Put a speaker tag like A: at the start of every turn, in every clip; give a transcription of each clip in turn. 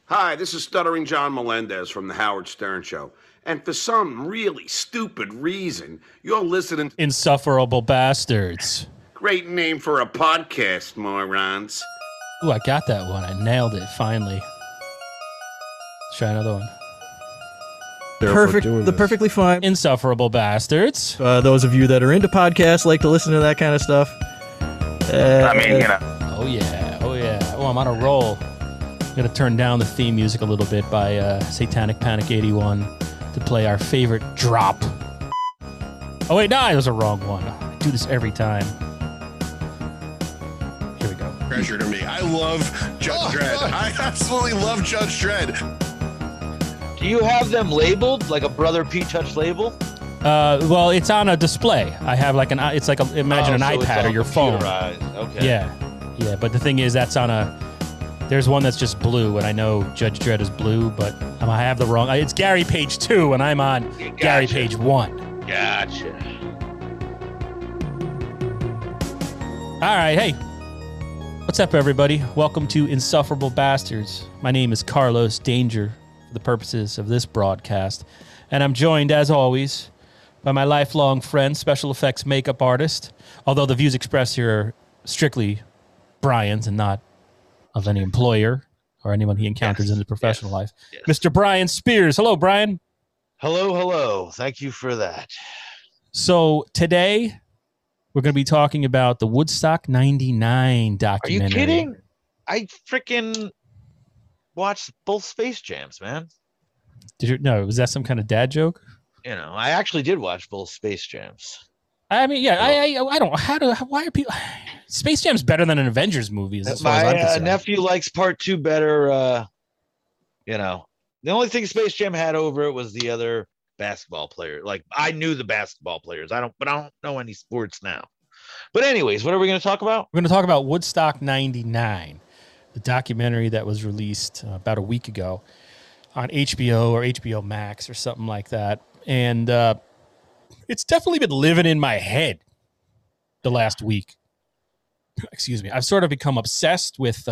A: Hi, this is Stuttering John Melendez from The Howard Stern Show. And for some really stupid reason, you're listening to
B: Insufferable Bastards.
A: Great name for a podcast, morons.
B: Ooh, I got that one. I nailed it, finally. Let's try another one.
C: Perfectly fine.
B: Insufferable Bastards.
C: Those of you that are into podcasts like to listen to that kind of stuff.
B: Oh, yeah. Oh, I'm on a roll. I'm going to turn down the theme music a little bit by Satanic Panic 81 to play our favorite drop. Oh, wait, no, that was a wrong one. I do this every time. Here we go.
D: Treasure to me. I love Judge Dredd. I absolutely love Judge Dredd.
E: Do you have them labeled like a Brother P Touch label?
B: Well, it's on a display. I have like imagine an iPad or your phone.
E: Okay.
B: Yeah. But the thing is, that's on a. There's one that's just blue, and I know Judge Dredd is blue, but I have the wrong. It's Gary Page 2, and I'm on Gary Page 1.
E: Gotcha.
B: All right, hey. What's up, everybody? Welcome to Insufferable Bastards. My name is Carlos Danger for the purposes of this broadcast, and I'm joined, as always, by my lifelong friend, special effects makeup artist, although the views expressed here are strictly Brian's and not of any employer or anyone he encounters in his professional life.
E: Yes.
B: Mr. Brian Spears. Hello, Brian.
E: Hello. Thank you for that.
B: So today we're going to be talking about the Woodstock 99 documentary.
E: Are you kidding? I freaking watched both Space Jams, man.
B: Was that some kind of dad joke?
E: You know, I actually did watch both Space Jams.
B: I mean, yeah, I don't. Why are people? Space Jam's better than an Avengers movie.
E: My nephew likes Part 2 better. The only thing Space Jam had over it was the other basketball player. Like, I knew the basketball players. I don't know any sports now. But anyways, what are we going to talk about?
B: We're going to talk about Woodstock 99, the documentary that was released about a week ago on HBO or HBO Max or something like that, and it's definitely been living in my head the last week. Excuse me. I've sort of become obsessed with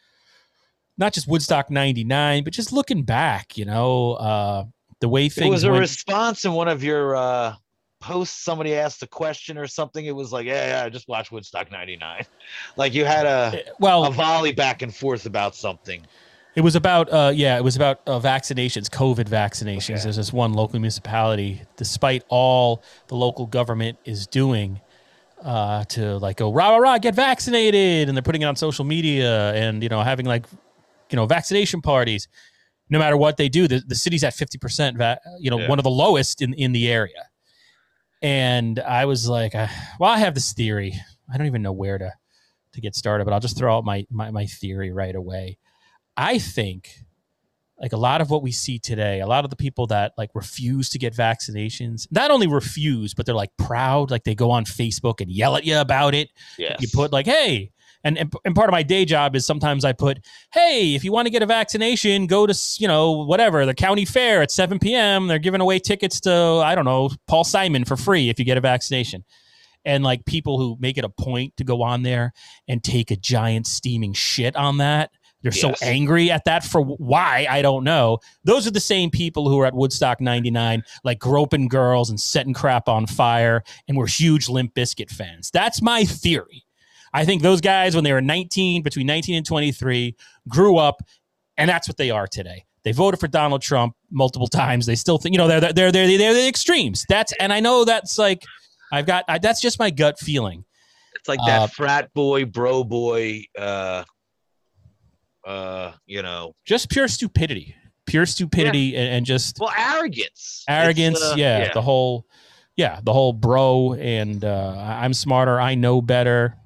B: not just Woodstock 99, but just looking back, the way things
E: It was a
B: went.
E: response in one of your posts. Somebody asked a question or something. It was like, yeah, I just watched Woodstock 99. Like you had a volley back and forth about something.
B: It was about vaccinations, COVID vaccinations.
E: Okay.
B: There's this one local municipality, despite all the local government is doing to like go rah rah rah, get vaccinated, and they're putting it on social media and having vaccination parties. No matter what they do, the city's at 50%. One of the lowest in the area. And I was like, I have this theory. I don't even know where to get started, but I'll just throw out my theory right away. I think like a lot of what we see today, a lot of the people that like refuse to get vaccinations, not only refuse, but they're like proud, like they go on Facebook and yell at you about it.
E: Yes.
B: You put like, hey, and part of my day job is sometimes I put, hey, if you want to get a vaccination, go to, the county fair at 7 p.m. They're giving away tickets to, I don't know, Paul Simon for free if you get a vaccination. And like people who make it a point to go on there and take a giant steaming shit on that. They're so angry at that for why, I don't know. Those are the same people who are at Woodstock 99, like groping girls and setting crap on fire, and were huge Limp Bizkit fans. That's my theory. I think those guys, when they were between 19 and 23, grew up, and that's what they are today. They voted for Donald Trump multiple times. They still think, they're the extremes. And I know that's like, that's just my gut feeling.
E: It's like that frat boy, bro boy,
B: just pure stupidity and just
E: arrogance,
B: the whole bro and I'm smarter, I know better,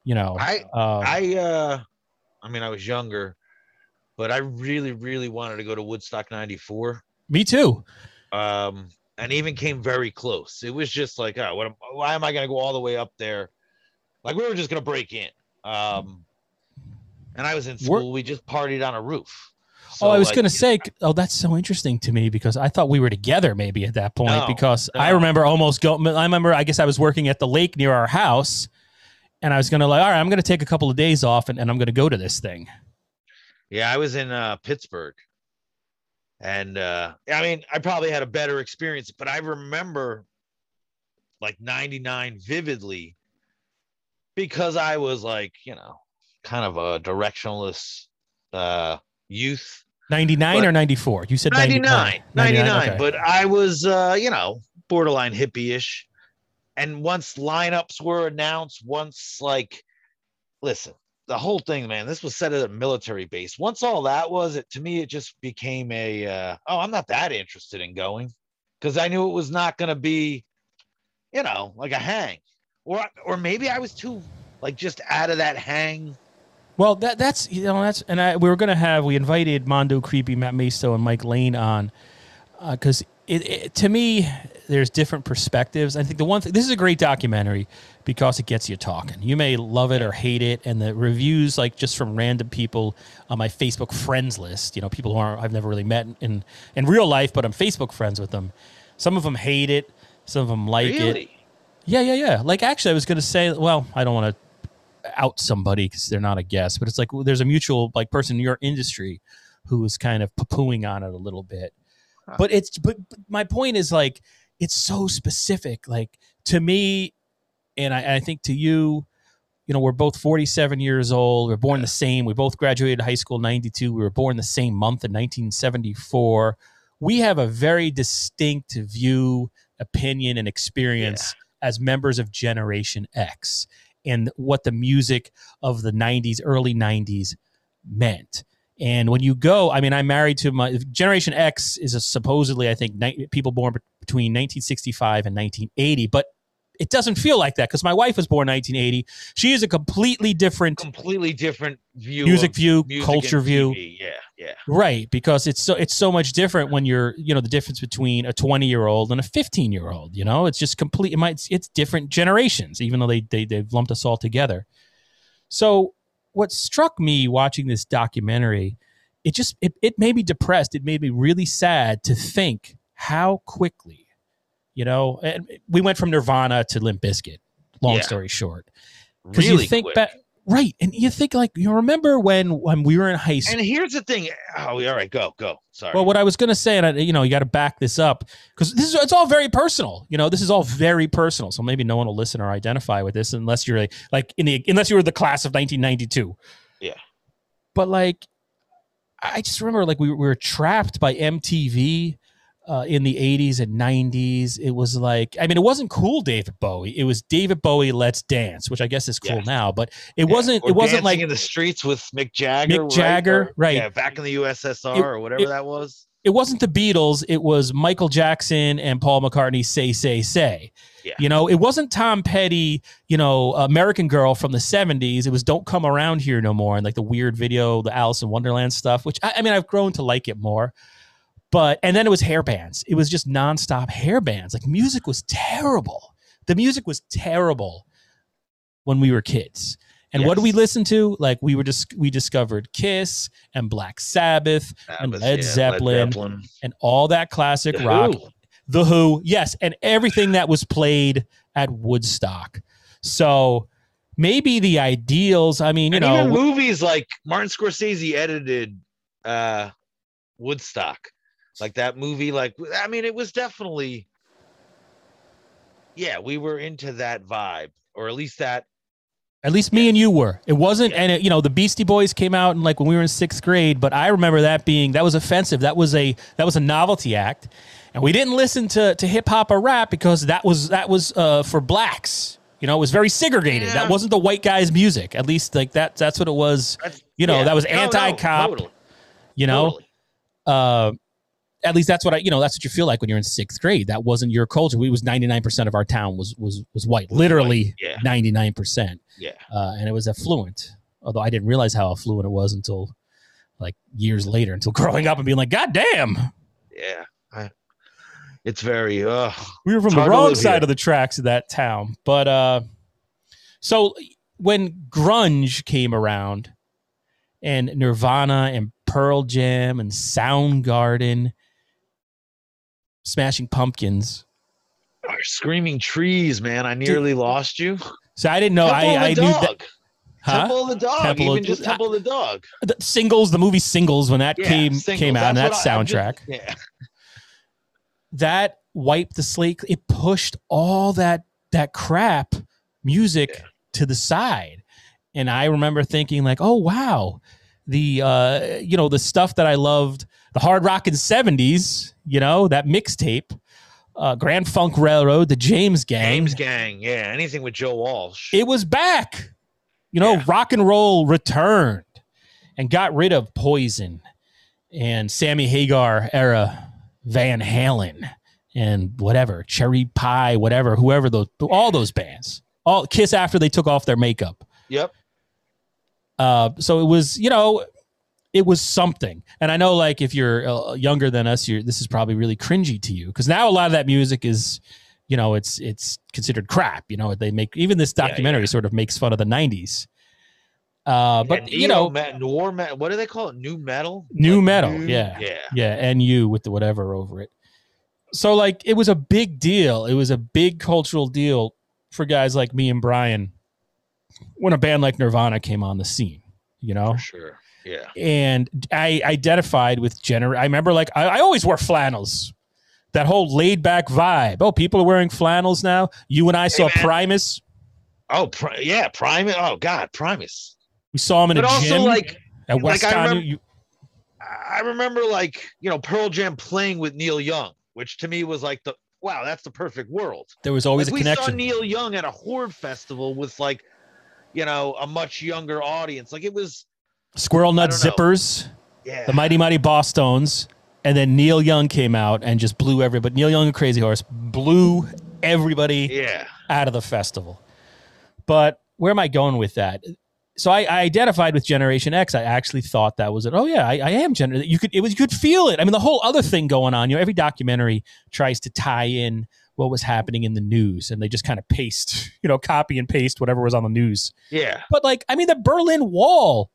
E: I was younger, but I really, really wanted to go to Woodstock 94.
B: Me too.
E: And even came very close. It was just like, why am I going to go all the way up there? Like we were just going to break in. And I was in school. We just partied on a roof. So,
B: I was going to say, that's so interesting to me because I thought we were together maybe at that point I remember I guess I was working at the lake near our house and I was going to all right, I'm going to take a couple of days off and I'm going to go to this thing.
E: Yeah, I was in Pittsburgh. And I mean, I probably had a better experience, but I remember like 99 vividly because I was like, kind of a directionless youth.
B: 99 or 94? You said
E: 99. 99.
B: Okay.
E: But I was, borderline hippie-ish. And once lineups were announced, listen, the whole thing, man, this was set at a military base. Once all that was, to me, it just became I'm not that interested in going because I knew it was not going to be, like a hang. Or maybe I was too, just out of that hang.
B: Well, we invited Mondo Creepy, Matt Masto, and Mike Lane on because to me, there's different perspectives. I think this is a great documentary because it gets you talking. You may love it or hate it, and the reviews, just from random people on my Facebook friends list, people who I've never really met in real life, but I'm Facebook friends with them. Some of them hate it, some of them like it. Yeah. Actually, I was going to say, well, I don't want to out somebody because they're not a guest, but it's there's a mutual person in your industry who is kind of poo-pooing on it a little bit. But my point is it's so specific. To me, and I think to you, we're both 47 years old. We're born the same. We both graduated high school in 92. We were born the same month in 1974. We have a very distinct view, opinion, and experience as members of Generation X and what the music of the 90s, early 90s meant. And when you go, I mean, I'm married to my Generation X is supposedly, I think, people born between 1965 and 1980, but it doesn't feel like that because my wife was born in 1980. She is a completely different view, music culture view. Yeah. Right, because it's so much different when you're, the difference between a 20-year-old and a 15-year-old. It's just complete. It's different generations, even though they've lumped us all together. So what struck me watching this documentary, it made me depressed. It made me really sad to think how quickly, and we went from Nirvana to Limp Bizkit, long story short. Because
E: really
B: you think
E: quick.
B: back, right, and you think you remember when we were in high school.
E: And here's the thing. Oh, all right, go. Sorry.
B: Well, what I was going to say, and you got to back this up because it's all very personal. This is all very personal. So maybe no one will listen or identify with this unless you're unless you were the class of 1992.
E: Yeah.
B: But I just remember we were trapped by MTV in the 80s and 90s. It was it wasn't cool David Bowie. It was David Bowie Let's Dance, which I guess is cool now, but it wasn't
E: Dancing in the Streets with Mick Jagger.
B: Right.
E: Yeah, back in the USSR or whatever that was.
B: It wasn't the Beatles. It was Michael Jackson and Paul McCartney, Say. Yeah. It wasn't Tom Petty, American Girl from the 70s. It was Don't Come Around Here No More, and the weird video, the Alice in Wonderland stuff, which I mean, I've grown to like it more. And then it was hair bands. It was just nonstop hair bands. Music was terrible. The music was terrible when we were kids. And what did we listen to? We discovered Kiss and Black Sabbath and Led Zeppelin and all that classic rock. The Who, yes, and everything that was played at Woodstock. So maybe the ideals, I mean,
E: even movies like Martin Scorsese edited Woodstock. That movie, it was definitely, we were into that vibe, or at least
B: me and you were. It wasn't, and the Beastie Boys came out and when we were in 6th grade, but I remember that was offensive. That was a novelty act, and we didn't listen to hip hop or rap because that was for blacks. It was very segregated. Yeah. That wasn't the white guy's music. At least that's what it was. That was anti-cop.
E: Totally.
B: At least that's what that's what you feel like when you're in 6th grade. That wasn't your culture. We was 99% of our town was white, literally 99%.
E: Yeah.
B: And it was affluent. Although I didn't realize how affluent it was until years later, until growing up and being God damn.
E: Yeah. It's very,
B: we were from the wrong side of the tracks of that town. But, so when grunge came around and Nirvana and Pearl Jam and Soundgarden, Smashing Pumpkins,
E: Screaming Trees, man, I nearly lost you.
B: So I didn't know. I knew that. Huh?
E: Temple of the Dog,
B: Temple
E: even
B: of-
E: just Temple of the Dog.
B: The Singles, the movie Singles, when that
E: Yeah,
B: came
E: Singles.
B: out, and that
E: That's what I'm
B: soundtrack,
E: yeah.
B: that wiped the slate. It pushed all that crap music to the side. And I remember thinking like, oh, wow, the the stuff that I loved, the hard rockin' 70s, that mixtape, Grand Funk Railroad, the James Gang.
E: Yeah, anything with Joe Walsh.
B: It was back. Rock and roll returned and got rid of Poison and Sammy Hagar era Van Halen and whatever, Cherry Pie, whatever, whoever all those bands, all Kiss after they took off their makeup.
E: Yep.
B: So it was, it was something. And I know, like, if you're younger than us, this is probably really cringy to you, because now a lot of that music is, it's considered crap. They make, even this documentary sort of makes fun of the 90s. But
E: noir metal, what do they call it? New metal.
B: New metal,
E: yeah.
B: And you with the whatever over it. So, like, it was a big deal. It was a big cultural deal for guys like me and Brian when a band like Nirvana came on the scene.
E: For sure. Yeah.
B: And I identified with I remember, like, I always wore flannels. That whole laid back vibe. Oh, people are wearing flannels now. You and I saw Primus.
E: Oh, Primus. Oh God, Primus.
B: We saw him in
E: but
B: a
E: also,
B: gym
E: like,
B: at WestCon.
E: I remember, like, Pearl Jam playing with Neil Young, which to me was like that's the perfect world.
B: There was always
E: like,
B: a connection.
E: We saw Neil Young at a Horde festival with, like, a much younger audience. Like, it was
B: Squirrel Nut Zippers, the Mighty Mighty Boss Stones, and then Neil Young came out and just blew everybody. Neil Young and Crazy Horse blew everybody out of the festival. But where am I going with that? So I identified with Generation X. I actually thought that was it. Oh yeah, I am you could feel it. I mean, the whole other thing going on. Every documentary tries to tie in what was happening in the news, and they just kind of paste, copy and paste whatever was on the news.
E: Yeah.
B: But, like, I mean, the Berlin Wall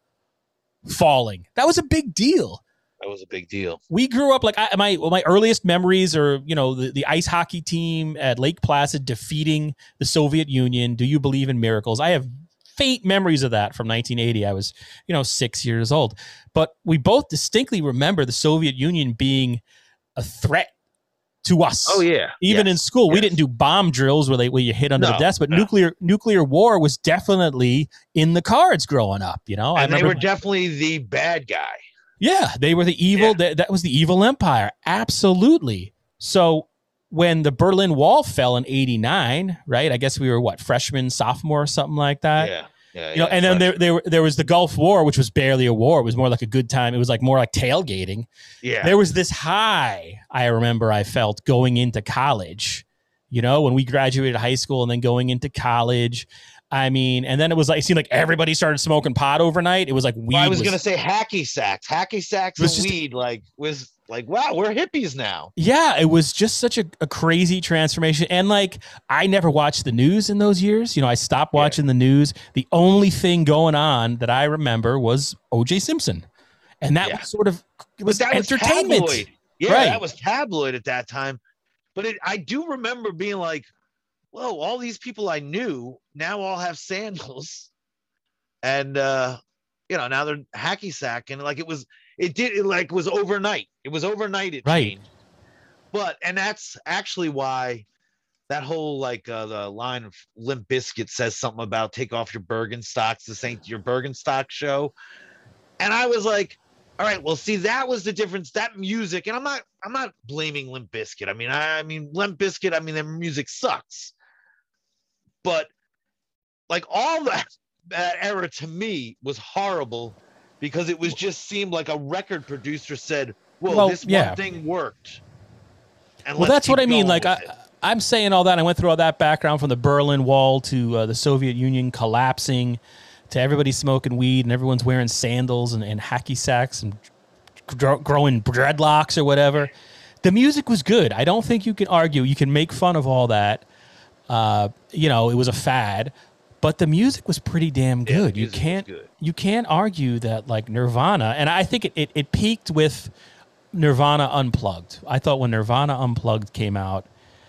B: falling, that was a big deal.
E: That was a big deal.
B: We grew up, like, my earliest memories are, the ice hockey team at Lake Placid defeating the Soviet Union. Do you believe in miracles? I have faint memories of that from 1980. I was, 6 years old. But we both distinctly remember the Soviet Union being a threat to us.
E: Oh yeah.
B: Even in school, we didn't do bomb drills where you hit under the desk, but nuclear war was definitely in the cards growing up.
E: And they were definitely the bad guy.
B: Yeah, they were the evil. That was the evil empire. Absolutely. So when the Berlin Wall fell in '89, right? I guess we were freshman, sophomore, something like that.
E: Yeah.
B: And then there was the Gulf War, which was barely a war. It was more like a good time. It was like more like tailgating.
E: Yeah.
B: There was this high I remember I felt going into college, when we graduated high school and then going into college. I mean, and then it was like, it seemed like everybody started smoking pot overnight. It was like weed.
E: Well, I was going to say hacky sacks and weed, was like, wow, we're hippies now.
B: Yeah, it was just such a crazy transformation. And, like, I never watched the news in those years. I stopped watching the news. The only thing going on that I remember was O.J. Simpson. And that was sort of, it was entertainment.
E: Was tabloid. Yeah, right. That was tabloid at that time. But I do remember being like, whoa, all these people I knew now all have sandals. And, now they're hacky sack. And, like, it was overnight. It was overnight. It changed. And that's actually why that whole, like, the line of Limp Bizkit says something about take off your Birkenstocks. This ain't your Birkenstock show. And I was like, all right, well, see, that was the difference. That music, and I'm not blaming Limp Bizkit. I mean, Limp Bizkit, their music sucks. But, like, all that era to me was horrible, because it was just seemed like a record producer said, well, this one thing worked. And
B: that's what I mean. Like, I'm saying all that. I went through all that background from the Berlin Wall to the Soviet Union collapsing to everybody smoking weed and everyone's wearing sandals and hacky sacks and growing dreadlocks or whatever. The music was good. I don't think you can argue. You can make fun of all that. It was a fad. But the music was pretty damn good. You can't argue that, like, Nirvana, and I think it peaked with Nirvana Unplugged. I thought when Nirvana Unplugged came out,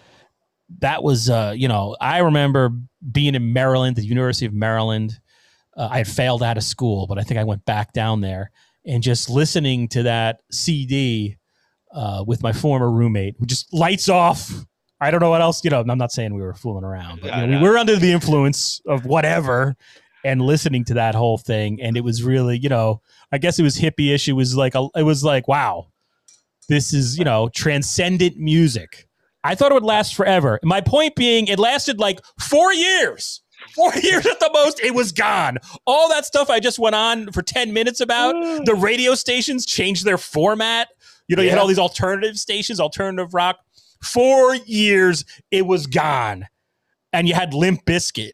B: that was I remember being in Maryland, the University of Maryland, I had failed out of school, but I think I went back down there and just listening to that CD with my former roommate, who just lights off. I don't know what else, I'm not saying we were fooling around, but we were under the influence of whatever and listening to that whole thing. And it was really, I guess it was hippie-ish. It was like, wow, this is, transcendent music. I thought it would last forever. My point being, it lasted like 4 years. 4 years at the most, it was gone. All that stuff I just went on for 10 minutes about, the radio stations changed their format. You had all these alternative stations, alternative rock. 4 years, it was gone. And you had Limp Bizkit.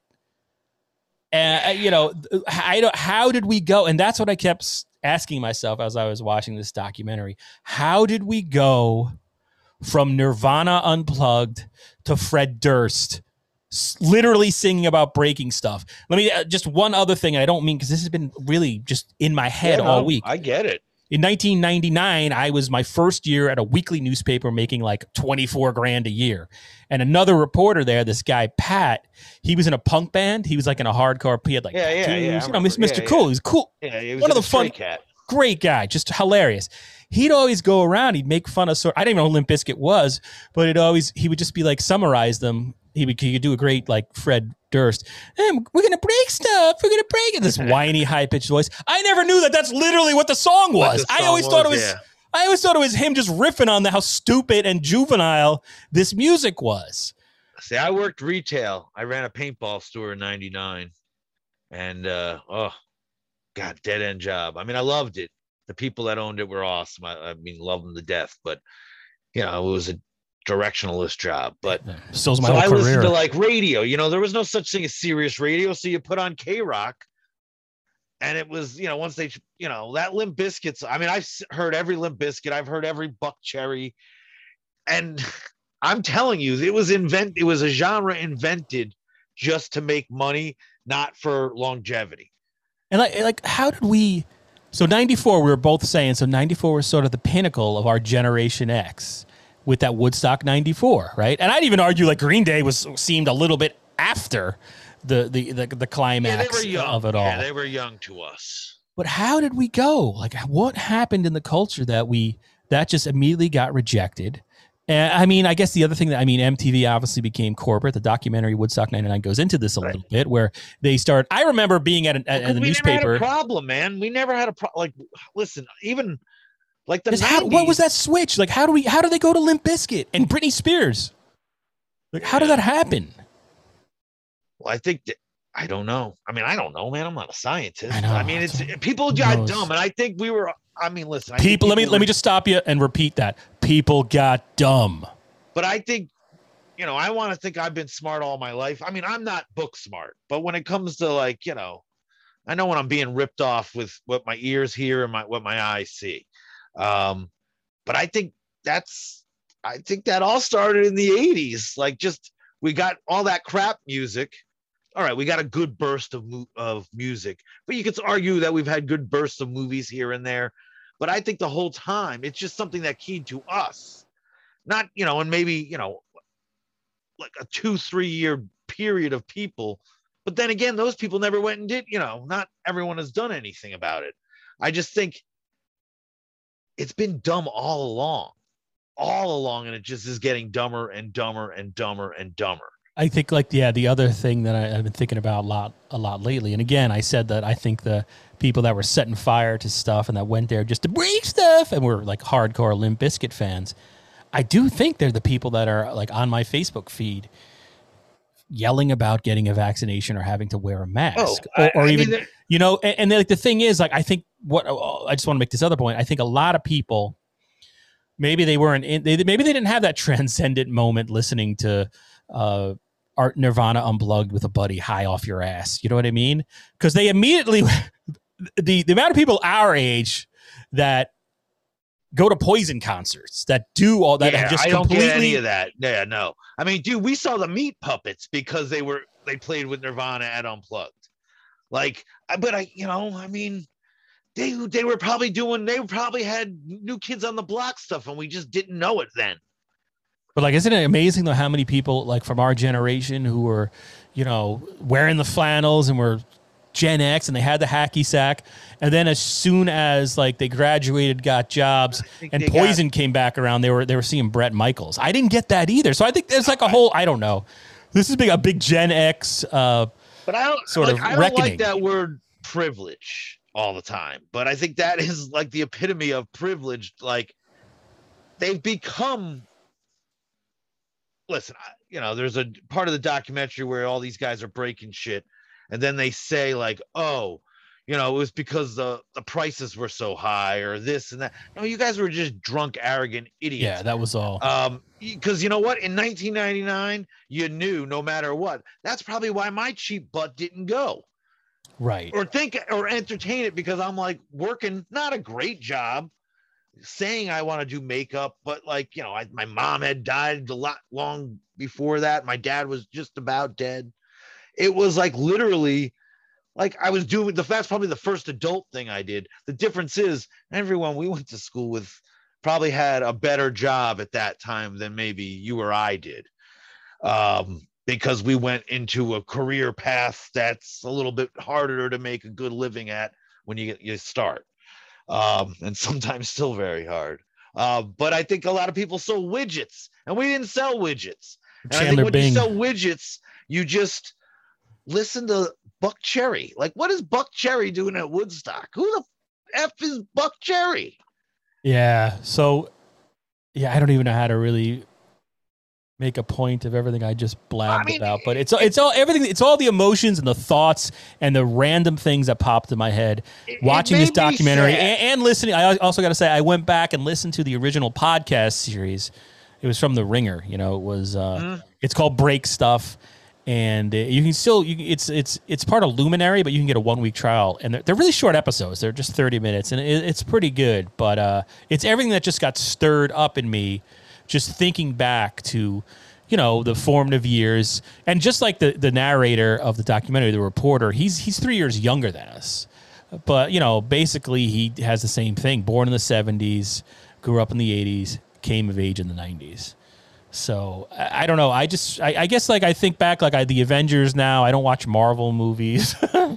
B: How did we go? And that's what I kept asking myself as I was watching this documentary. How did we go from Nirvana Unplugged to Fred Durst literally singing about breaking stuff? Let me just one other thing. And I don't mean, because this has been really just in my head all week.
E: I get it.
B: In 1999, I was my first year at a weekly newspaper making like 24 grand a year. And another reporter there, this guy, Pat, he was in a punk band. He was like in a hardcore, he had like tattoos, Mr. Cool. He was cool.
E: Yeah, he was
B: one of the fun,
E: cat.
B: Great guy, just hilarious. He'd always go around, he'd make fun of I didn't even know who Limp Bizkit was, but he would just be like, summarize them. He could do a great like Fred Durst. Hey, we're gonna break stuff. We're gonna break it. This whiny, high pitched voice. I never knew that that's literally what the song was. I always thought it was him just riffing on how stupid and juvenile this music was.
E: See, I worked retail. I ran a paintball store in '99, and dead end job. I mean, I loved it. The people that owned it were awesome. I loved them to death. But it was a directionalist job. But
B: so my whole career.
E: Listened to like radio. There was no such thing as serious radio, so you put on K-Rock, and it was once they that Limp Bizkit's. I mean, I've heard every Limp Bizkit. I've heard every Buck Cherry, and I'm telling you, it was a genre invented just to make money, not for longevity.
B: And like how did we? So 94, we were both saying. So 94 was sort of the pinnacle of our Generation X, with that Woodstock 94, right? And I'd even argue like Green Day seemed a little bit after the climax of it all.
E: Yeah, they were young to us.
B: But how did we go? Like, what happened in the culture that just immediately got rejected? And I mean, I guess the other thing MTV obviously became corporate. The documentary Woodstock 99 goes into this a little bit, where they start. I remember being at the newspaper. We never had
E: a problem, man. We never had a problem. Like, listen, even. Like
B: what was that switch? Like, how do they go to Limp Bizkit and Britney Spears? Like, how did that happen?
E: Well, I don't know. I mean, I don't know, man. I'm not a scientist. I mean, it's people got dumb, and I think we were. I mean, listen.
B: Let me just stop you and repeat that. People got dumb.
E: But I think, I want to think I've been smart all my life. I mean, I'm not book smart, but when it comes to like, I know when I'm being ripped off with what my ears hear and what my eyes see. But I think that all started in the 80s. Like, just we got all that crap music. All right, we got a good burst of music, but you could argue that we've had good bursts of movies here and there. But I think the whole time it's just something that keyed to us, not and maybe like a 2-3 year period of people. But then again, those people never went and did. Not everyone has done anything about it. I just think it's been dumb all along, and it just is getting dumber and dumber and dumber and dumber.
B: I think the other thing that I've been thinking about a lot lately, and again, I said that I think the people that were setting fire to stuff and that went there just to break stuff and were like hardcore Limp Bizkit fans, I do think they're the people that are like on my Facebook feed yelling about getting a vaccination or having to wear a mask, and like the thing is, like, I think I just want to make this other point. I think a lot of people, maybe they didn't have that transcendent moment listening to Art Nirvana Unplugged with a buddy high off your ass. You know what I mean? Because they immediately, the amount of people our age that go to Poison concerts, that do all that, and just
E: I don't get any of that. Yeah, no. I mean, dude, we saw the Meat Puppets because they played with Nirvana at Unplugged. Like, but I mean, they were probably had New Kids on the Block stuff, and we just didn't know it then.
B: But like, isn't it amazing though how many people like from our generation who were, wearing the flannels and were Gen X and they had the hacky sack. And then as soon as like they graduated, got jobs, and Poison came back around, they were seeing Bret Michaels. I didn't get that either. So I think there's like a whole, I don't know. This is a big Gen X
E: but I don't
B: sort of
E: I don't
B: reckoning.
E: like that word privilege all the time. But I think that is like the epitome of privilege. Like they've become. Listen, there's a part of the documentary where all these guys are breaking shit, and then they say like, "Oh, it was because the prices were so high or this and that." No, you guys were just drunk, arrogant idiots.
B: Yeah, that was all.
E: Because you know what? In 1999, you knew no matter what. That's probably why my cheap butt didn't go.
B: Right.
E: Or think or entertain it, because I'm like working not a great job, saying I want to do makeup, but like, my mom had died a lot long before that. My dad was just about dead. It was like literally like I was doing that's probably the first adult thing I did. The difference is everyone we went to school with probably had a better job at that time than maybe you or I did. Because we went into a career path that's a little bit harder to make a good living at when you start. And sometimes still very hard. But I think a lot of people sold widgets, and we didn't sell widgets. And I think when you sell widgets, you just listen to Buck Cherry. Like, what is Buck Cherry doing at Woodstock? Who the F is Buck Cherry?
B: Yeah. So, I don't even know how to really make a point of everything I just blabbed about, but it's all everything. It's all the emotions and the thoughts and the random things that popped in my head watching this documentary and listening. I also got to say, I went back and listened to the original podcast series. It was from The Ringer. It was it's called Break Stuff, and you can still it's part of Luminary, but you can get a 1-week trial, and they're really short episodes. They're just 30 minutes, and it's pretty good. But it's everything that just got stirred up in me. Just thinking back to, the formative years, and just like the narrator of the documentary, the reporter, he's 3 years younger than us, but basically he has the same thing. Born in the 70s, grew up in the 80s, came of age in the 90s. So I don't know. I guess like I think back like the Avengers now. I don't watch Marvel movies.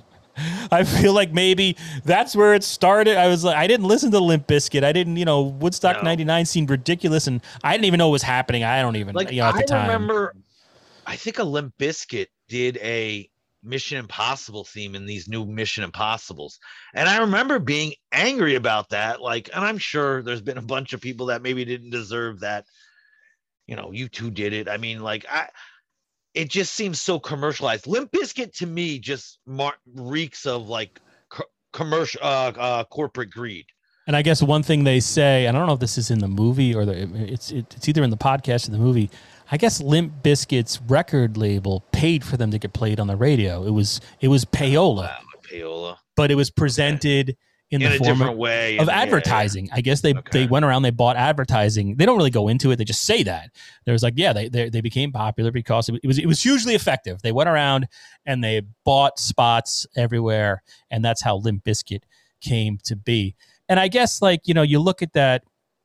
B: I feel like maybe that's where it started. I didn't listen to Limp Bizkit. I didn't, Woodstock 99 seemed ridiculous, and I didn't even know what was happening. I don't even, at the time. I remember,
E: I think a Limp Bizkit did a Mission Impossible theme in these new Mission Impossibles. And I remember being angry about that. Like, and I'm sure there's been a bunch of people that maybe didn't deserve that. You two did it. I mean, like, it just seems so commercialized. Limp Bizkit to me just reeks of like commercial corporate greed.
B: And I guess one thing they say, and I don't know if this is in the movie or it's either in the podcast or the movie. I guess Limp Bizkit's record label paid for them to get played on the radio. It was payola.
E: Payola.
B: But it was presented in the form
E: different way
B: of advertising. Yeah. I guess they went around, they bought advertising. They don't really go into it. They just say that. There's like, they became popular because it was hugely effective. They went around and they bought spots everywhere, and that's how Limp Bizkit came to be. And I guess like, you look at that.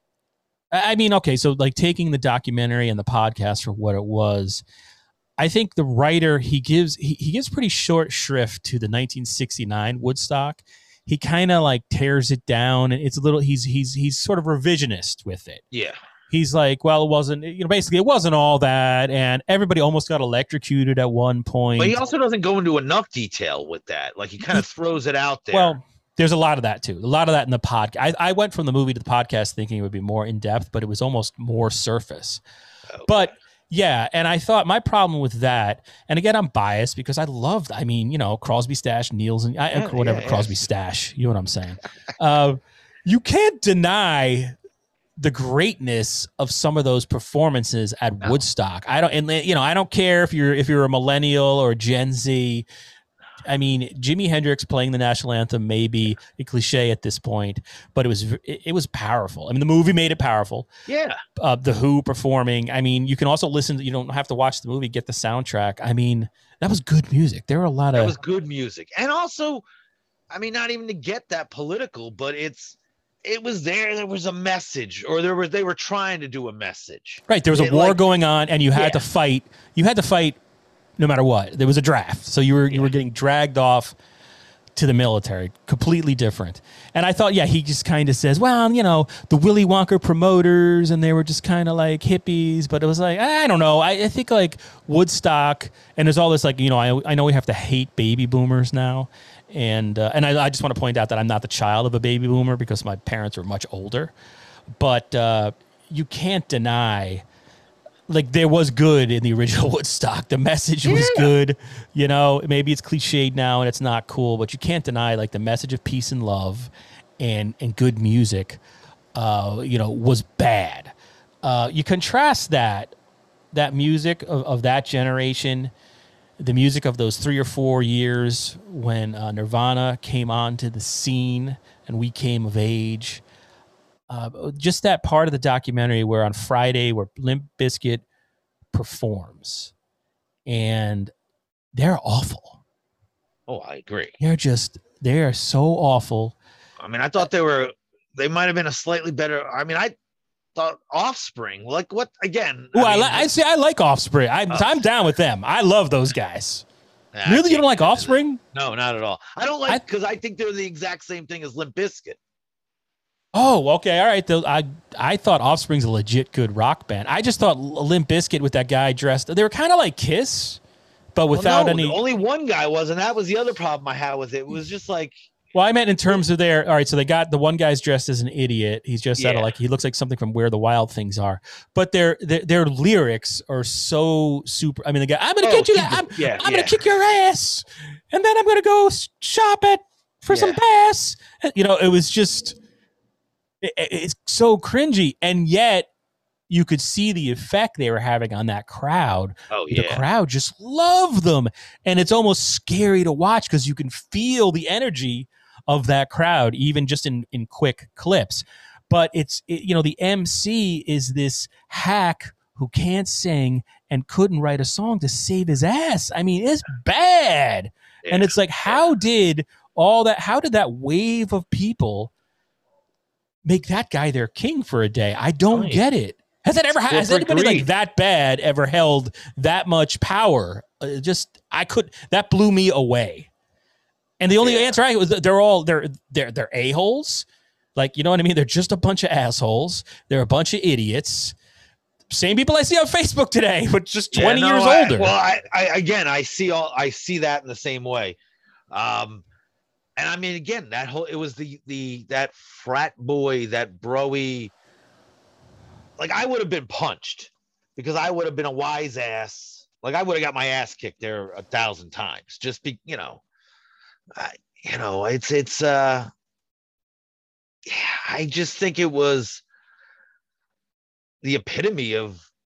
B: I mean, okay, so like taking the documentary and the podcast for what it was, I think the writer, he gives pretty short shrift to the 1969 Woodstock. He kind of like tears it down, and it's a little. He's sort of revisionist with it.
E: Yeah,
B: he's like, well, it wasn't. Basically, it wasn't all that, and everybody almost got electrocuted at one point.
E: But he also doesn't go into enough detail with that. Like he kind of throws it out there.
B: Well, there's a lot of that too. A lot of that in the podcast. I went from the movie to the podcast thinking it would be more in depth, but it was almost more surface. Okay. But. Yeah, and I thought my problem with that, and again, I'm biased because I loved, Crosby, Stash, Niels, and Crosby, Stash, you know what I'm saying? You can't deny the greatness of some of those performances at Woodstock. I don't care if you're a millennial or Gen Z. I mean, Jimi Hendrix playing the national anthem may be a cliche at this point, but it was powerful. I mean, the movie made it powerful.
E: Yeah.
B: The Who performing. I mean, you can also listen. You don't have to watch the movie. Get the soundtrack. I mean, that was good music. There were a lot of.
E: That was good music, and also, I mean, not even to get that political, but it was there. There was a message, or they were trying to do a message.
B: Right. There was a war going on, and you had to fight. You had to fight. No matter what, there was a draft, so you were getting dragged off to the military, completely different. And I thought, yeah, he just kind of says, well, the Willy Wonka promoters, and they were just kind of like hippies, but it was like, I don't know. I think like Woodstock, and there's all this like, I know we have to hate baby boomers now. And I just want to point out that I'm not the child of a baby boomer because my parents are much older, but you can't deny, like, there was good in the original Woodstock. The message was good. Maybe it's cliched now and it's not cool, but you can't deny, like, the message of peace and love and good music, was bad. You contrast that music of that generation, the music of those 3 or 4 years when Nirvana came onto the scene and we came of age. Just that part of the documentary where on Friday where Limp Bizkit performs, and they're awful.
E: Oh, I agree.
B: They are so awful.
E: I mean, I thought they might have been a slightly better. I mean, I thought Offspring, like what again?
B: Oh, I like Offspring. I'm down with them. I love those guys. Really, you don't like Offspring?
E: No, not at all. I don't like because I think they're the exact same thing as Limp Bizkit.
B: Oh, okay, all right. I thought Offspring's a legit good rock band. I just thought Limp Bizkit with that guy dressed. They were kind of like Kiss, but without any.
E: Only one guy was, and that was the other problem I had with it. It was just like.
B: Well, I meant in terms of their. All right, so they got the one guy's dressed as an idiot. He's just like he looks like something from Where the Wild Things Are. But their lyrics are so super. I mean, the guy, I'm gonna get you. I'm gonna kick your ass, and then I'm gonna go shop for some bass. It was just. It's so cringy, and yet you could see the effect they were having on that crowd.
E: Oh, yeah.
B: The crowd just loved them, and it's almost scary to watch because you can feel the energy of that crowd, even just in quick clips. But the MC is this hack who can't sing and couldn't write a song to save his ass. I mean, it's bad. Yeah. And it's like, how did that wave of people make that guy their king for a day? I don't get it. Has anybody like that bad ever held that much power? That blew me away. And the only answer I was they're a-holes. Like, you know what I mean? They're just a bunch of assholes. They're a bunch of idiots. Same people I see on Facebook today, but just 20 years older.
E: I see that in the same way. And I mean, again, it was that frat boy, that broy, like I would have been punched because I would have been a wise ass. Like I would have got my ass kicked there 1,000 times. I just think it was the epitome of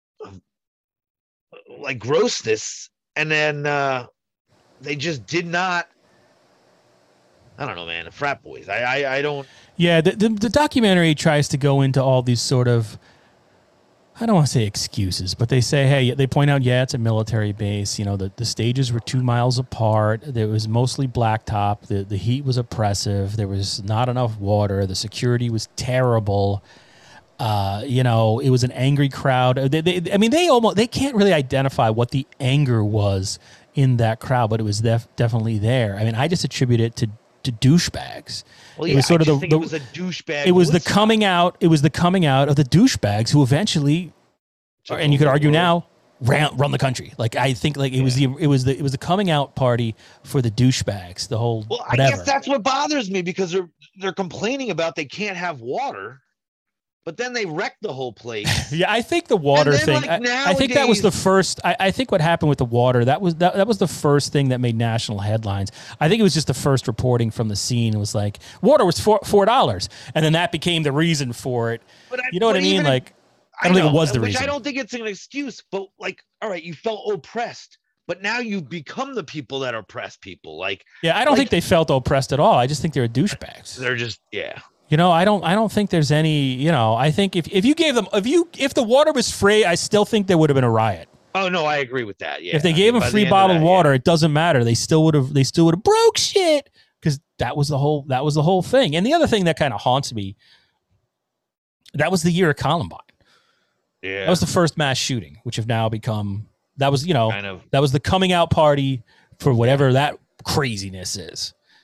E: like grossness. And then they just did not. I don't know, man. The frat boys. I don't. Yeah,
B: the documentary tries to go into all these sort of, I don't want to say excuses, but they say, hey, they point out, it's a military base. The stages were 2 miles apart. There was mostly blacktop. The heat was oppressive. There was not enough water. The security was terrible. It was an angry crowd. They can't really identify what the anger was in that crowd, but it was definitely there. I mean, I just attribute it to douchebags.
E: Well, yeah, it was sort of it was a douchebag.
B: It was the coming out. It was the coming out of the douchebags who eventually, and you could argue now, run the country. Like I think, like it was the coming out party for the douchebags. The whole.
E: Well, I guess that's what bothers me because they're complaining about they can't have water. But then they wrecked the whole place.
B: Yeah, I think the water thing. I think that was the first. I think what happened with the water that was the first thing that made national headlines. I think it was just the first reporting from the scene. It was like water was $4, and then that became the reason for it. You know what I mean? Like I don't think it was the reason.
E: I don't think it's an excuse. But like, all right, you felt oppressed, but now you've become the people that oppress people. Like,
B: yeah, I don't think they felt oppressed at all. I just think they're douchebags.
E: They're just
B: I don't think there's any, I think if you gave them, if the water was free, I still think there would have been a riot.
E: Oh no, I agree with that. Yeah.
B: If they gave them free bottled water, it doesn't matter. They still would have broke shit because that was the whole thing. And the other thing that kind of haunts me, that was the year of Columbine.
E: Yeah.
B: That was the first mass shooting, which have now become, that was the coming out party for whatever that craziness is.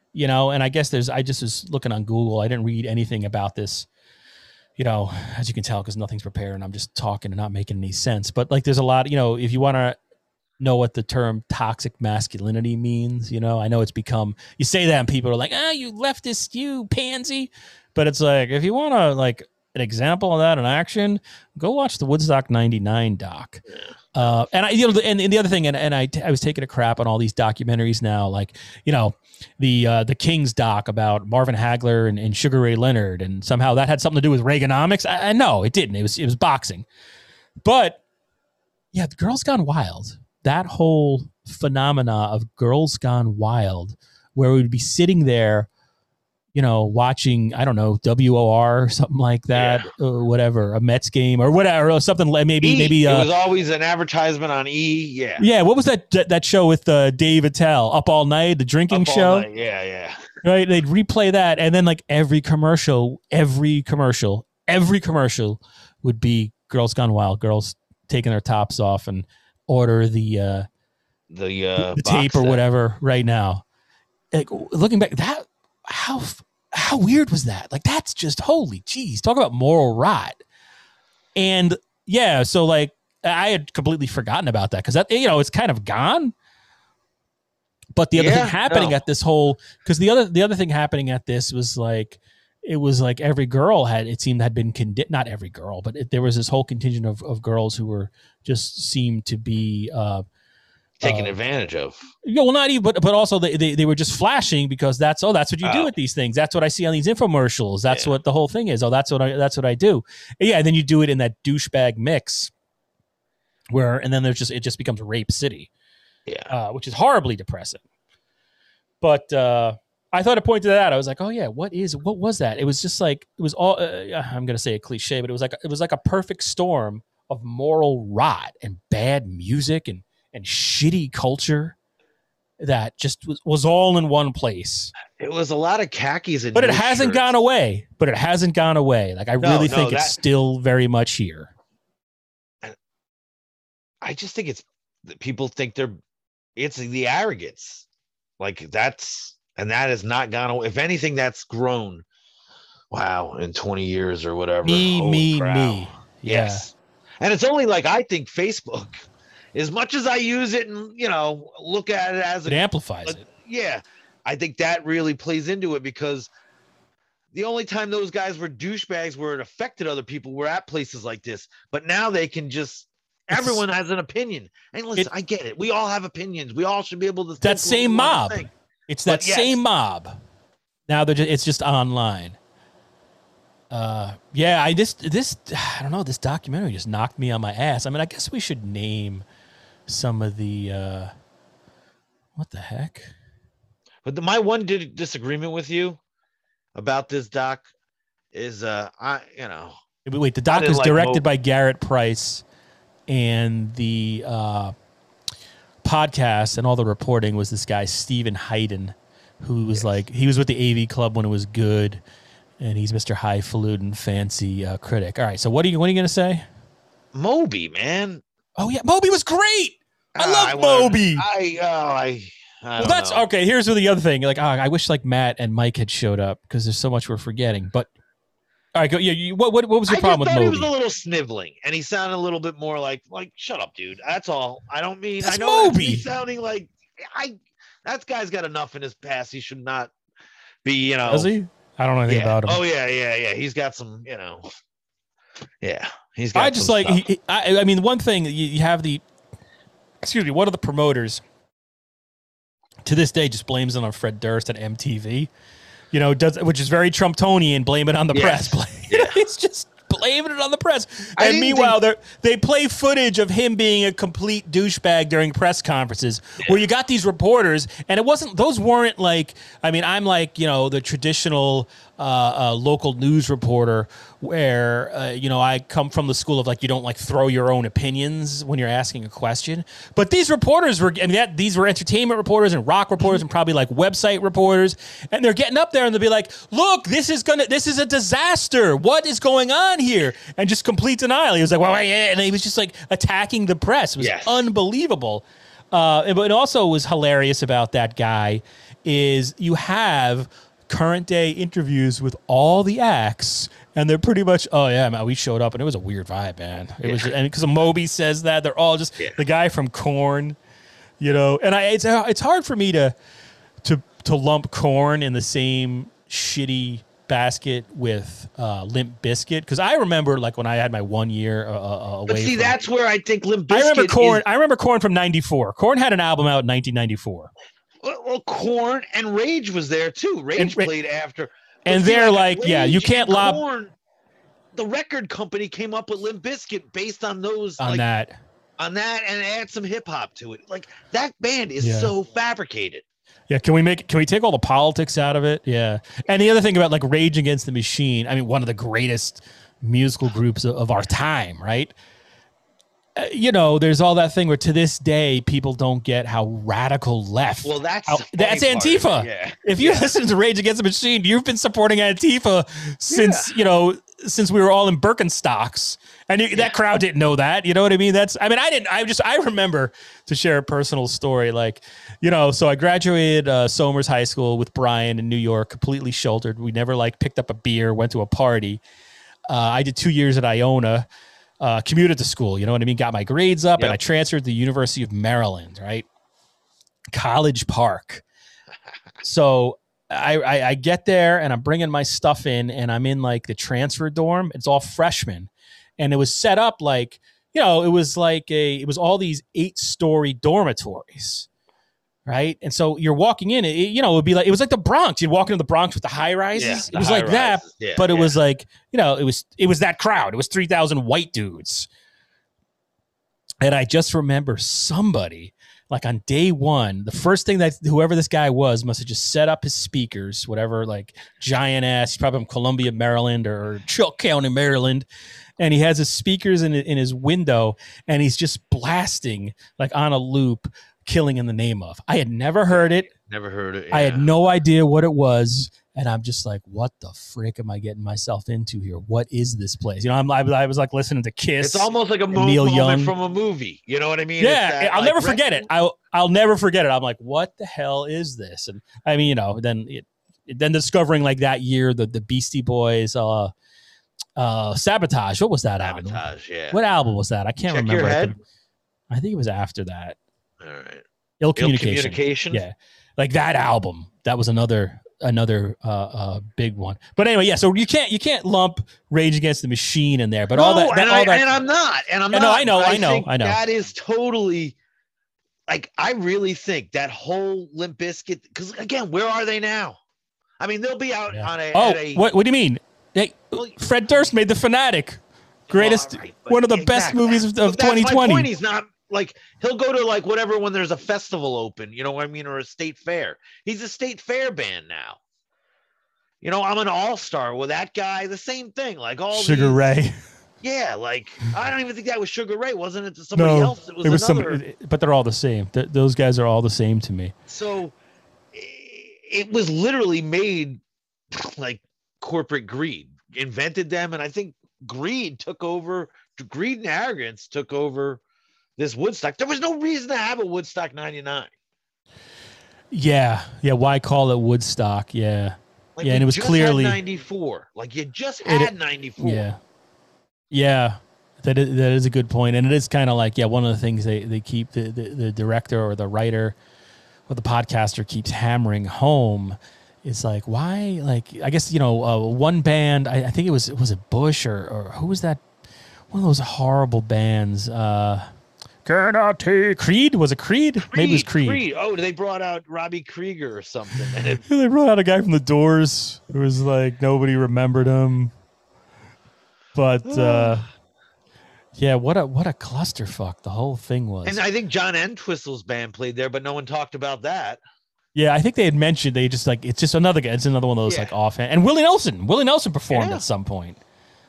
B: you know, and I guess I just was looking on Google. I didn't read anything about this, you know, as you can tell, because nothing's prepared and I'm just talking and not making any sense. But like, there's a lot, you know, if you want to know what the term toxic masculinity means, you know, I know it's become, you say that and people are like, you leftist, you pansy. But it's like, if you want to like an example of that in action, go watch the Woodstock 99 doc. And I, you know, and the other thing, and I was taking a crap on all these documentaries now, like, you know, the King's doc about Marvin Hagler and Sugar Ray Leonard, and somehow that had something to do with Reaganomics. I know it didn't. It was boxing, but yeah, the Girls Gone Wild. That whole phenomena of Girls Gone Wild, where we'd be sitting there, you know, watching, I don't know, WOR or something like that, or whatever, a Mets game or whatever, or something like maybe.
E: It was always an advertisement on E. Yeah.
B: Yeah. What was that show with Dave Attell, Up All Night, the drinking show?
E: Night. Yeah.
B: Right. They'd replay that. And then like every commercial would be Girls Gone Wild, girls taking their tops off and order the tape or whatever right now. Like, looking back, that how weird was that? Like, that's just holy geez. Talk about moral rot. And yeah, so like I had completely forgotten about that because that, you know, it's kind of gone. But the other thing happening at this whole, because the other thing happening at this was like, it was like every girl had been not every girl, but there was this whole contingent of girls who were just seemed to be
E: taken advantage of.
B: Yeah, well, not even, but also they were just flashing because that's what you do with these things. That's what I see on these infomercials. That's what the whole thing is. Oh, that's what I do. Yeah, and then you do it in that douchebag mix, and then it just becomes Rape City. Yeah, which is horribly depressing. But I thought I pointed that out. I was like, oh yeah, what was that? It was just like, it was all, I'm going to say a cliche, but it was like a perfect storm of moral rot and bad music and shitty culture that just was all in one place.
E: It was a lot of khakis and
B: but it hasn't gone away. Like, I really think it's still very much here.
E: I just think people think it's the arrogance. Like, that has not gone away. If anything, that's grown. Wow, in 20 years or whatever.
B: Me.
E: Yes. And it's only like, I think Facebook, as much as I use it and, you know, look at it as
B: it amplifies it.
E: Yeah. I think that really plays into it, because the only time those guys were douchebags where it affected other people were at places like this. But now they can everyone has an opinion. And listen, I get it. We all have opinions. We all should be able to.
B: That same mob. It's that same mob. Now it's just online. I don't know. This documentary just knocked me on my ass. I mean, I guess we should name some of the, what the heck?
E: But my one disagreement with you about this doc is, Wait,
B: the doc is directed by Garrett Price, and the podcast and all the reporting was this guy, Stephen Hayden, who was he was with the AV Club when it was good. And he's Mr. Highfalutin fancy critic. All right, so what are you going to say?
E: Moby, man.
B: Oh yeah, Moby was great. I love Moby.
E: Well,
B: that's okay. Here's the other thing. Like, I wish like Matt and Mike had showed up because there's so much we're forgetting. But all right, go. Yeah, what was your problem with Moby?
E: He was a little sniveling, and he sounded a little bit more like shut up, dude. That's all. I don't mean.
B: That's
E: I know
B: Moby.
E: He's sounding like that guy's got enough in his past. He should not be. You know.
B: Does he? I don't know anything about him.
E: Oh yeah. He's got some, Yeah, he's got.
B: I just like. I mean, one thing you have one of the promoters to this day just blames it on Fred Durst at MTV. You know, which is very Trumptonian. Blame it on the press. It's just blaming it on the press. And meanwhile, they play footage of him being a complete douchebag during press conferences where you got these reporters, and those weren't like, I mean, I'm like, the traditional local news reporter where, I come from the school of you don't throw your own opinions when you're asking a question. But these reporters these were entertainment reporters and rock reporters and probably website reporters. And they're getting up there and they'll be like, look, this is a disaster. What is going on here? And just complete denial. He was like, well, yeah. And he was just attacking the press. It was unbelievable. But also was hilarious about that guy is you have current day interviews with all the acts, and they're pretty much, oh yeah, man, we showed up and it was a weird vibe, man. It was, and because Moby says that, they're all just the guy from Korn, you know. And it's hard for me to lump Korn in the same shitty basket with Limp Bizkit, because I remember like when I had my 1 year away.
E: But see, that's where I think Limp Bizkit.
B: I remember Korn from '94. Korn had an album out in 1994.
E: Well, Korn and Rage was there too. Rage played after.
B: And they're like, yeah, you can't lob.
E: Korn, the record company came up with Limp Bizkit based on those
B: on that,
E: and add some hip hop to it. Like that band is so fabricated.
B: Yeah, can we take all the politics out of it? Yeah. And the other thing about like Rage Against the Machine, I mean, one of the greatest musical groups of our time, right? You know, there's all that thing where to this day people don't get how radical left.
E: Well, that's
B: Antifa.
E: Yeah.
B: If you listen to Rage Against the Machine, you've been supporting Antifa since since we were all in Birkenstocks, and that crowd didn't know that. You know what I mean? I remember, to share a personal story, like, you know, so I graduated Somers High School with Brian in New York, completely sheltered. We never like picked up a beer, went to a party. I did 2 years at Iona. Commuted to school, you know what I mean? Got my grades up, and I transferred to the University of Maryland, right? College Park. So I get there, and I'm bringing my stuff in, and I'm in like the transfer dorm. It's all freshmen, and it was set up like, you know, it was all these 8-story dormitories, right? And so you're walking in, it would be like, it was like the Bronx. You'd walk into the Bronx with the high rises. It was like that, but it was like, you know, it was that crowd. It was 3,000 white dudes. And I just remember somebody, like on day one, the first thing that whoever this guy was must have just set up his speakers, whatever, like giant ass. He's probably from Columbia, Maryland, or Chuck County, Maryland. And he has his speakers in his window, and he's just blasting like on a loop, Killing in the Name Of. I had never heard it.
E: Never heard it.
B: I had no idea what it was. And I'm just like, what the frick am I getting myself into here? What is this place? You know, I was like listening to Kiss.
E: It's almost like a
B: Neil Young
E: moment from a movie. You know what I mean?
B: Yeah, I'll never forget it. I'll never forget it. I'm like, what the hell is this? And I mean, you know, then discovering like that year the Beastie Boys, Sabotage. What was that album?
E: Sabotage, yeah.
B: What album was that? I can't remember.
E: Your Head?
B: I think it was after that.
E: All right.
B: Ill Communication. Yeah. Like that album. That was another big one. But anyway, yeah, so you can't lump Rage Against the Machine in there, but all that
E: and I'm not.
B: No, I know.
E: That is totally, like, I really think that whole Limp Bizkit, because again, where are they now? I mean, they'll be out on a
B: what do you mean? Hey, Fred Durst made The Fanatic. Greatest, one of the best movies of 2020.
E: That's my point. He's not, like, he'll go to like whatever when there's a festival open, you know what I mean, or a state fair. He's a state fair band now. You know, I'm an all-star. Well, that guy, the same thing. Like all
B: Sugar Ray.
E: Yeah, like I don't even think that was Sugar Ray. Wasn't it to somebody else? It was another.
B: But they're all the same. Those guys are all the same to me.
E: So it was literally made like corporate greed invented them, and I think greed and arrogance took over this Woodstock. There was no reason to have a Woodstock 99.
B: Yeah. Why call it Woodstock? Yeah.
E: Like,
B: and it was clearly
E: 94. Like you just had 94.
B: Yeah. That is a good point. And it is kind of like, one of the things they keep the director or the writer or the podcaster keeps hammering home is like, why? Like, I guess, one band, I think was it Bush or who was that? One of those horrible bands. Cannot take Creed? Was it Creed? Maybe it was Creed.
E: Oh, they brought out Robbie Krieger or something.
B: They brought out a guy from The Doors. It was like nobody remembered him. But what a clusterfuck the whole thing was.
E: And I think John Entwistle's band played there, but no one talked about that.
B: Yeah, I think they had mentioned it's just another guy. It's another one of those like offhand. And Willie Nelson performed at some point.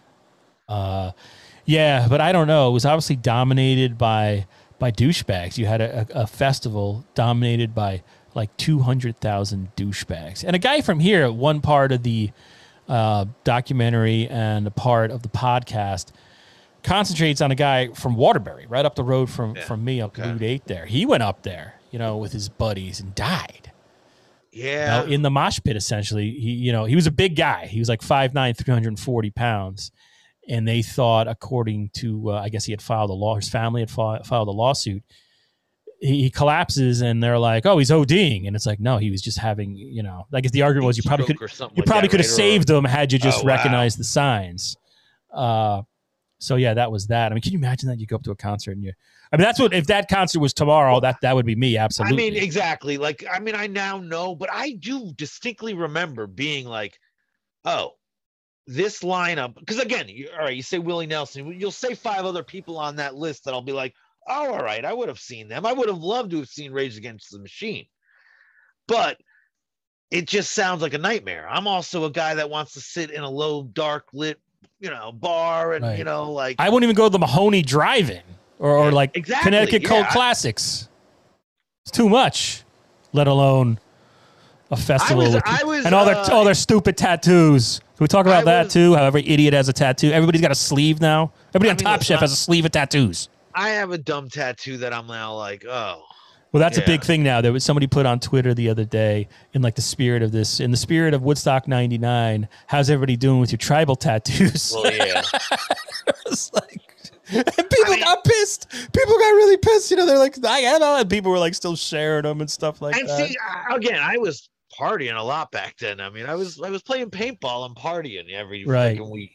B: Yeah, but I don't know. It was obviously dominated by douchebags. You had a festival dominated by like 200,000 douchebags. And a guy from here, one part of the documentary and a part of the podcast, concentrates on a guy from Waterbury, right up the road from me up Route 8 there. He went up there, with his buddies and died.
E: Yeah.
B: in the mosh pit. Essentially, he was a big guy. He was like 5'9", 340 pounds, and they thought, according to I guess he had filed a law. His family had filed a lawsuit. He collapses, and they're like, "Oh, he's ODing," and it's like, no, he was just having, I guess the argument was you probably could have saved him had you just recognized the signs. So yeah, that was that. I mean, can you imagine that you go up to a concert and if that concert was tomorrow, that would be me. Absolutely.
E: I mean, exactly. Like, I mean, I now know, but I do distinctly remember being like, oh, this lineup, because again, all right, you say Willie Nelson, you'll say 5 other people on that list that I'll be like, oh, all right, I would have seen them. I would have loved to have seen Rage Against the Machine. But it just sounds like a nightmare. I'm also a guy that wants to sit in a low, dark lit, bar and,
B: right.
E: Like.
B: I wouldn't even go to the Mahoney Drive-In or like
E: exactly.
B: Connecticut Cult Classics. It's too much, let alone a festival and all their stupid tattoos. Can we talk about that too? How every idiot has a tattoo. Everybody's got a sleeve now. Everybody on Top Chef has a sleeve of tattoos.
E: I have a dumb tattoo that I'm now like, oh.
B: Well, that's a big thing now. There was somebody put on Twitter the other day in the spirit of Woodstock 99. How's everybody doing with your tribal tattoos?
E: Well, yeah.
B: It's like, and people got pissed. People got really pissed. They're like, I had all that. People were like still sharing them and stuff like that. And see,
E: again, I was partying a lot back then. I mean, I was playing paintball and partying every freaking week.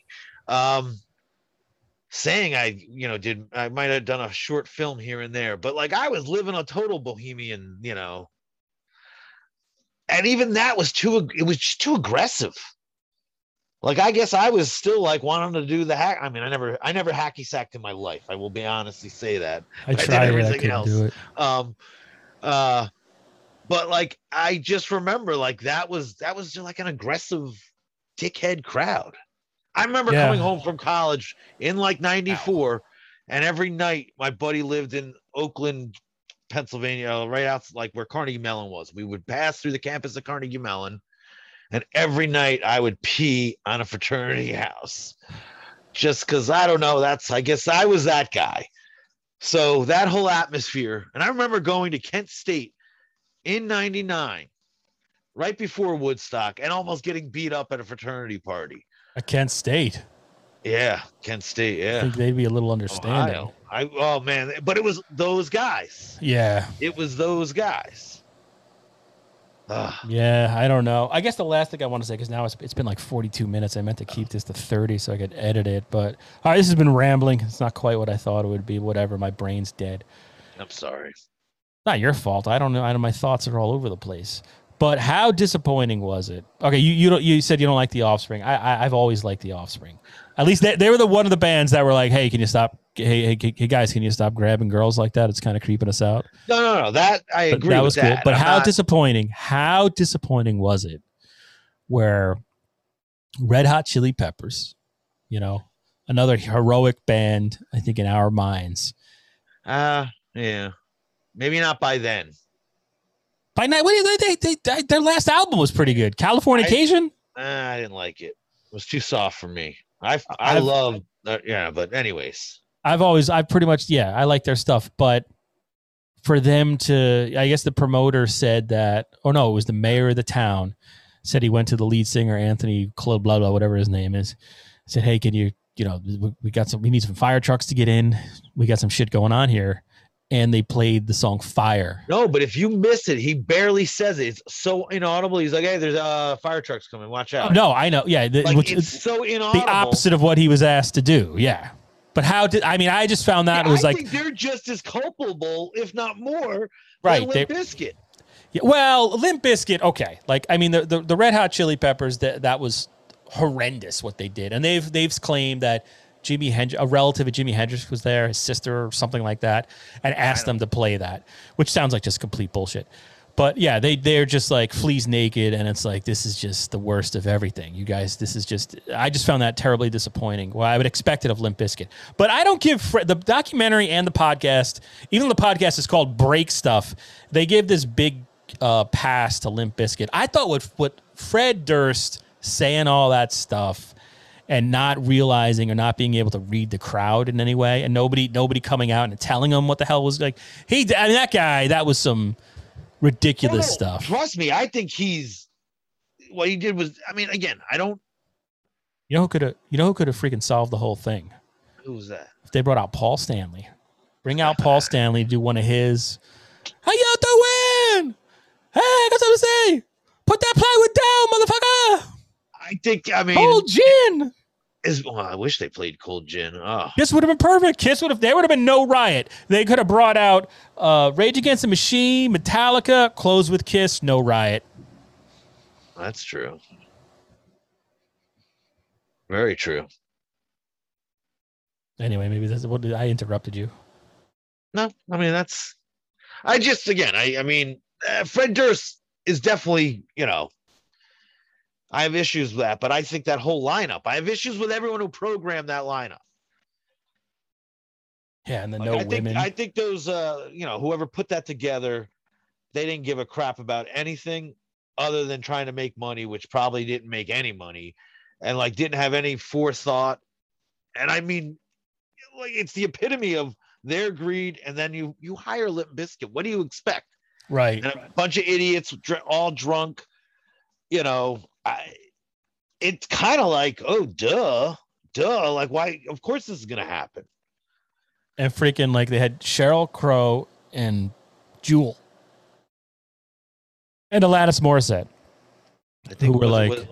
E: Saying I might have done a short film here and there, but like I was living a total bohemian, and even that was it was just too aggressive. Like, I guess I was still like wanting to do the hack. I mean, I never hacky sacked in my life. I will be honestly say that.
B: I tried everything else. Do it.
E: But like, I just remember like that was just like an aggressive dickhead crowd. I remember coming home from college in like 94, and every night my buddy lived in Oakland, Pennsylvania, right out like where Carnegie Mellon was. We would pass through the campus of Carnegie Mellon, and every night I would pee on a fraternity house just because, I don't know, I guess I was that guy. So that whole atmosphere, and I remember going to Kent State in 99, right before Woodstock, and almost getting beat up at a fraternity party.
B: At Kent State.
E: Yeah, Kent State, yeah.
B: I think they'd be a little understanding.
E: Oh, man. But it was those guys.
B: Yeah.
E: It was those guys.
B: Yeah, I don't know. I guess the last thing I want to say, because now it's been like 42 minutes. I meant to keep this to 30 so I could edit it. But all right, this has been rambling. It's not quite what I thought it would be. Whatever. My brain's dead.
E: I'm sorry.
B: Not your fault. I don't know. My thoughts are all over the place. But how disappointing was it? Okay, you said you don't like The Offspring. I've always liked The Offspring. At least they were one of the bands that were like, hey, can you stop? Hey guys, can you stop grabbing girls like that? It's kind of creeping us out.
E: No. That I agree. That was good.
B: But how disappointing? How disappointing was it? Where Red Hot Chili Peppers, another heroic band, I think in our minds.
E: Yeah, maybe not by then.
B: By night, their last album was pretty good. Californication?
E: I didn't like it. It was too soft for me. I love, but anyways. I like their stuff, but for them to, I guess the promoter said that, it was the mayor of the town, said he went to the lead singer, Anthony Club, blah, blah, whatever his name is, said, hey, can you, we need some fire trucks to get in. We got some shit going on here. And they played the song Fire. No, but if you miss it, he barely says it. It's so inaudible. He's like, hey, there's fire trucks coming. Watch out.
B: Oh, no, I know. Yeah.
E: It's so inaudible.
B: The opposite of what he was asked to do. Yeah. But I just found that
E: I think they're just as culpable, if not more, than Limp Bizkit.
B: Yeah, well, Limp Bizkit, okay. The Red Hot Chili Peppers, that was horrendous what they did. And they've claimed that a relative of Jimi Hendrix was there, his sister or something like that, and asked them to play that, which sounds like just complete bullshit. But yeah, they're just like fleas naked, and it's like, this is just the worst of everything. You guys, I just found that terribly disappointing. Well, I would expect it of Limp Bizkit. But I don't give the documentary and the podcast, even the podcast is called Break Stuff, they give this big pass to Limp Bizkit. I thought what Fred Durst saying all that stuff and not realizing or not being able to read the crowd in any way, and nobody coming out and telling him what the hell was like. That guy, that was some ridiculous
E: No,
B: stuff.
E: Trust me, I think what he did was. I mean, again, I don't.
B: You know who could have freaking solved the whole thing?
E: Who was that?
B: If they brought out Paul Stanley. Bring out Paul Stanley to do one of his. How y'all doing? Hey, I got something to say. Put that plywood down, motherfucker.
E: I think. I mean,
B: Cold gin.
E: I wish they played Cold Gin. Oh,
B: This would have been perfect. There would have been no Riot. They could have brought out Rage Against the Machine, Metallica, close with Kiss, no Riot.
E: that's true. Very true.
B: Anyway, maybe that's what I interrupted you.
E: No, I mean I mean, Fred Durst is definitely, I have issues with that, but I think that whole lineup. I have issues with everyone who programmed that lineup.
B: Yeah, and the
E: Like,
B: women.
E: I think those, whoever put that together, they didn't give a crap about anything other than trying to make money, which probably didn't make any money, and like didn't have any forethought. And I mean, like it's the epitome of their greed. And then you hire Limp Bizkit. What do you expect?
B: Right.
E: And a bunch of idiots all drunk. It's kind of like, oh, duh. Like, why? Of course this is gonna happen.
B: And freaking like they had Sheryl Crow and Jewel and Alanis Morissette,
E: I think
B: who were like,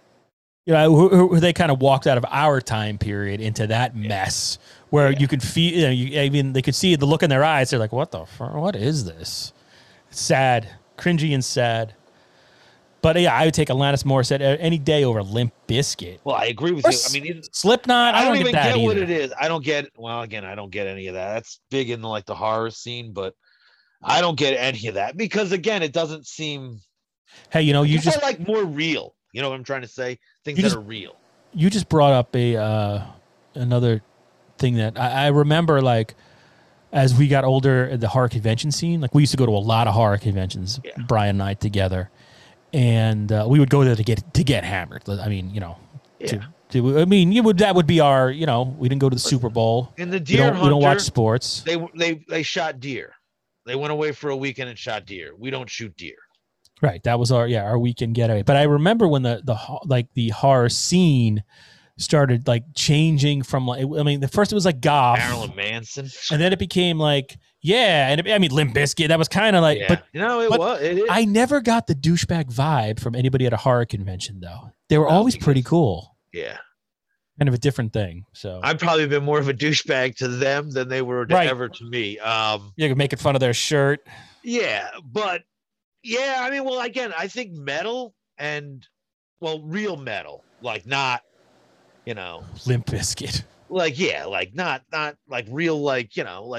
B: who they kind of walked out of our time period into that mess where you could feel, they could see the look in their eyes. They're like, what the fuck? What is this? Sad, cringy and sad. But yeah, I would take Alanis Morissette any day over Limp Bizkit.
E: Well, I agree with
B: Or
E: you. I mean,
B: Slipknot.
E: I don't
B: get
E: even
B: that
E: get what
B: either.
E: it is. I don't get. Well, again, I don't get any of that. That's big in like the horror scene, but I don't get any of that because again, it doesn't seem.
B: Hey, you
E: It's
B: just
E: like more real. You know what I'm trying to say? Things
B: You
E: that
B: just-
E: are real.
B: you just brought up another thing that I remember, like as we got older at the horror convention scene, like we used to go to a lot of horror conventions,
E: Yeah.
B: Brian and I together, and we would go there to get hammered. I mean,
E: Yeah.
B: that would be our, we didn't go to the Super Bowl.
E: In the
B: We
E: Deer
B: don't,
E: Hunter,
B: we don't watch sports.
E: they shot deer. They went away for a weekend and shot deer. We don't shoot deer.
B: Right. That was our weekend getaway. But I remember when the horror scene started like changing from the first it was like goth,
E: Marilyn Manson.
B: and then it became like, and Limp Bizkit. That was kind of like,
E: Yeah.
B: but
E: It is.
B: I never got the douchebag vibe from anybody at a horror convention though. They were
E: No,
B: always
E: because-
B: pretty cool.
E: Yeah.
B: Kind of a different thing. So
E: I've probably been more of a douchebag to them than they were
B: Right.
E: ever to me.
B: you're making fun of their shirt.
E: Yeah, but I mean, well, again, I think metal and real metal, like not,
B: Limp Bizkit.
E: like not like real, like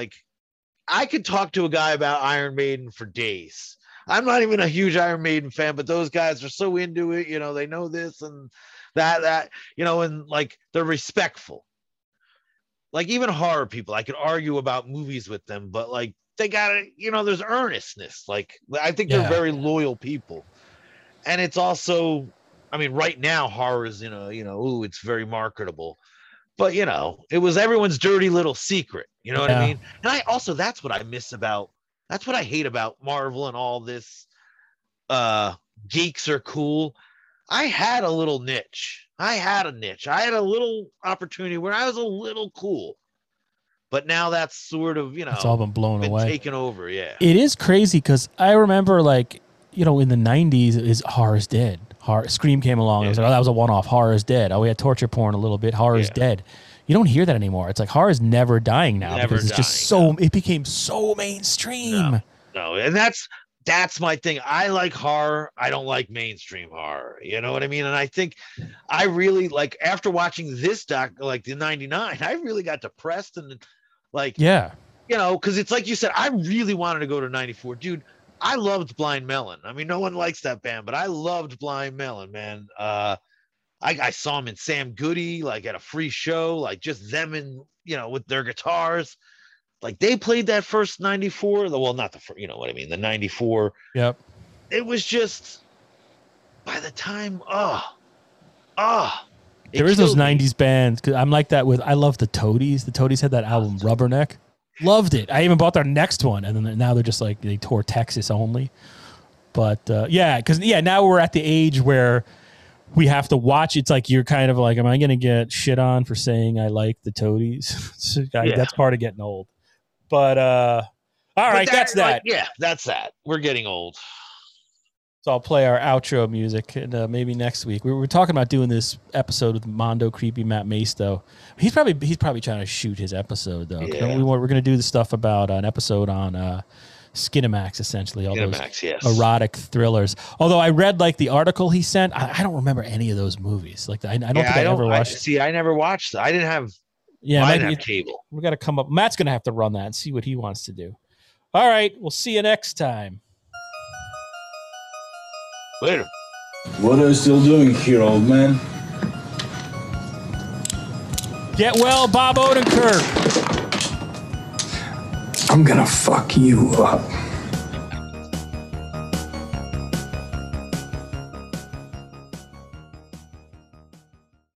E: I could talk to a guy about Iron Maiden for days. I'm not even a huge Iron Maiden fan, but those guys are so into it, they know this and that, and like they're respectful. Like even horror people, I could argue about movies with them, but like they got it, there's earnestness. Like I think they're
B: Yeah.
E: very loyal people. And it's also, I mean, right now horror is, it's very marketable. But it was everyone's dirty little secret. You know what I
B: Yeah.
E: mean? And I also that's what I hate about Marvel and all this geeks are cool. I had a little niche. I had a little opportunity where I was a little cool. But now that's sort of,
B: It's all been blown
E: been
B: away.
E: taken over. Yeah.
B: It is crazy because I remember, like, in the 90s, is Horror is Dead. Scream came along. It was like, oh, that was a one-off. Horror is dead. Oh, we had torture porn a little bit. Horror is
E: Yeah.
B: dead. You don't hear that anymore. It's like horror is never dying now
E: Never
B: because it's just
E: dying,
B: it became so mainstream.
E: No, and that's my thing. I like horror. I don't like mainstream horror. You know what I mean? And I think I really like after watching this doc, like the 99, I really got depressed and like,
B: Yeah.
E: because it's like you said, I really wanted to go to 94. Dude, I loved Blind Melon. I mean, no one likes that band, but I loved Blind Melon, man. I saw them in Sam Goody, like at a free show, like just them and, with their guitars. Like they played that first 94. Well, not the first, you know what I mean? The 94.
B: Yep.
E: It was just by the time,
B: There is those 90s bands. 'Cause I'm like that with, I love the Toadies. The Toadies had that album Rubberneck. Loved it. I even bought their next one. And then now they're just like, they tour Texas only. But now we're at the age where we have to watch. It's like you're kind of like, am I going to get shit on for saying I like the Toadies? So, that's part of getting old. But all right, that's that.
E: That's that. We're getting old.
B: So I'll play our outro music, and maybe next week. We were talking about doing this episode with Mondo Creepy Matt Mace, though. He's probably trying to shoot his episode, though.
E: Yeah.
B: We're going to do the stuff about an episode on Skinamax, essentially. All those erotic thrillers. Although I read like the article he sent, I don't remember any of those movies. Like I don't think I ever watched.
E: I never watched. I didn't have. I didn't have cable.
B: We got to come up. Matt's going to have to run that and see what he wants to do. All right, we'll see you next time.
E: Later.
F: What are you still doing here, old man?
B: Get well, Bob Odenkirk.
F: I'm gonna fuck you up.